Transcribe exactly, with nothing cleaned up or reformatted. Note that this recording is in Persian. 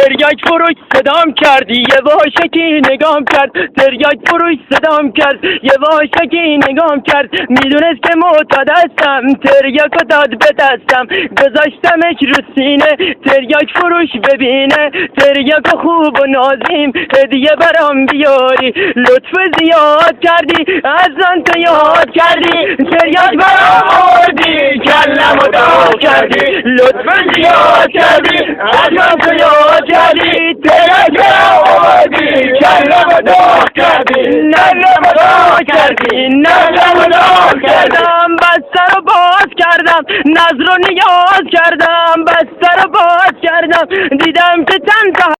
تریاک فروش صدام کردی یه واشکی نگام کرد تریاک فروش صدام کرد یه واشکی نگام کرد میدونست که معتاد هستم تریاکو داد به دستم گذاشتمش رو سینه تریاک فروش ببینه تریاکو خوب و نازیم هدیه برام بیاری لطف زیاد کردی ازن تو یاد کردی تریاک برام آوردی کلمو داد کردی لطف زیاد کردی ازن تو یاد کردی تریاک برام آوردی کلمو داد کردی نلمو داد کردی نلمو داد کردم بستر رو باز کردم نظر و نیاز کردم بستر رو باز کردم دیدم که چند تا